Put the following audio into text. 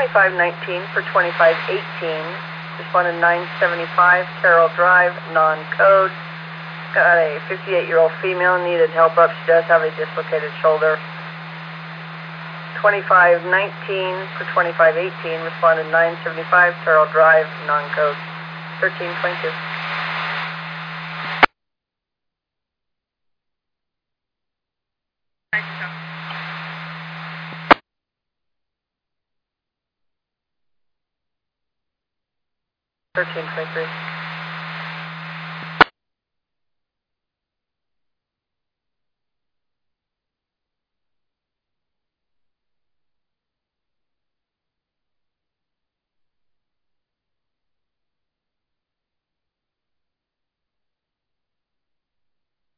2519 for 2518. Responded 975 Carroll Drive, non-code. Got a 58-year-old female, needed help up. She does have a dislocated shoulder. 2519 for 2518. Responded 975 Carroll Drive, non-code. 1322. Thank you. 1323.